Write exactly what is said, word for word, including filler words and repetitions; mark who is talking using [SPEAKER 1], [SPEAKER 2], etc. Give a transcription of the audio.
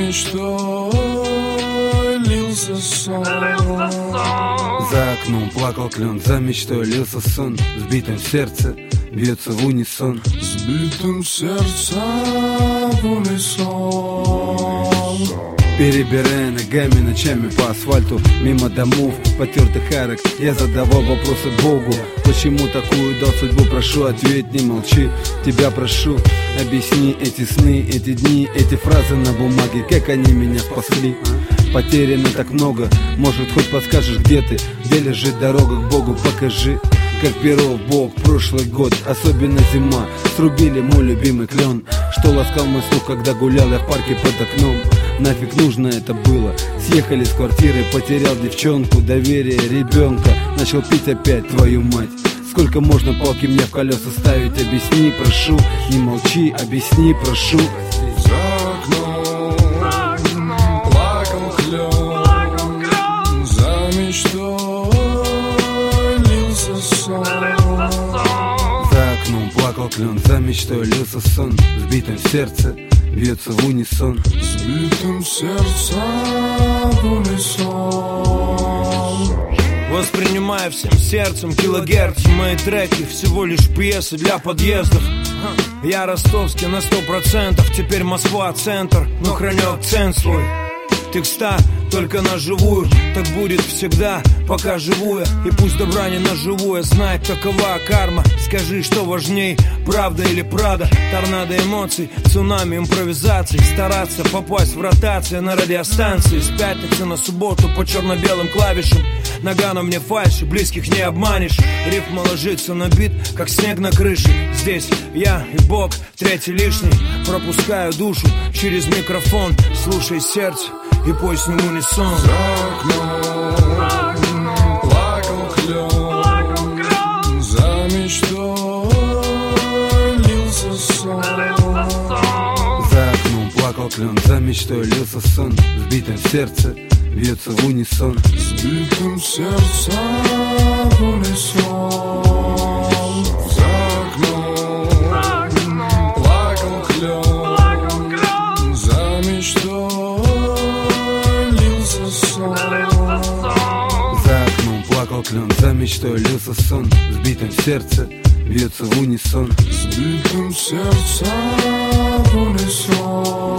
[SPEAKER 1] мечтой лился сон.
[SPEAKER 2] За окном плакал клен, за мечтой лился сон. В сбитом сердце бьется в унисон.
[SPEAKER 1] С битым сердцем в унисон.
[SPEAKER 2] Перебирая ногами ночами по асфальту, мимо домов, потертых арок, я задавал вопросы Богу. Почему такую дал судьбу? Прошу, ответь, не молчи. Тебя прошу, объясни эти сны, эти дни, эти фразы на бумаге, как они меня спасли. Потеряно так много, может, хоть подскажешь, где ты, где лежит дорога к Богу, покажи. Как перо в бок прошлый год, особенно зима, срубили мой любимый клен, что ласкал мой слух, когда гулял я в парке под окном. Нафиг нужно это было? Съехали с квартиры, потерял девчонку, доверие ребенка, начал пить опять, твою мать. Сколько можно палки мне в колеса ставить? Объясни, прошу, не молчи, объясни, прошу.
[SPEAKER 1] За окном плакал клен, за мечтой лился сон.
[SPEAKER 2] За окном плакал клен, за мечтой лился сон. В сбитом сердце бьется в унисон.
[SPEAKER 1] С битым сердцем в унисон.
[SPEAKER 3] Воспринимая всем сердцем килогерц. Мои треки всего лишь пьесы для подъездов. Я ростовский на сто процентов. Теперь Москва центр, но храню акцент свой. Текста только на живую, так будет всегда, пока живу я. И пусть добра не наживу, знать такова карма. Скажи, что важней, правда или прада? Торнадо эмоций, цунами импровизаций. Стараться попасть в ротацию на радиостанции. С пятницы на субботу по черно-белым клавишам. Нагано мне фальши, близких не обманешь. Рифма ложится на бит, как снег на крыше. Здесь я и Бог, третий лишний. Пропускаю душу через микрофон. Слушай сердце и пой с ним унисон.
[SPEAKER 1] За окном плакал клен, за мечтой лился сон.
[SPEAKER 2] За окном плакал клен, за мечтой лился сон. В сбитом сердце бьется в унисон.
[SPEAKER 1] С битым сердцем в унисон. За окном плакал клен, за мечтой лился сон.
[SPEAKER 2] За окном плакал клен, за мечтой лился сон. В сбитом сердце бьется в унисон.
[SPEAKER 1] С битым сердцем в унисон.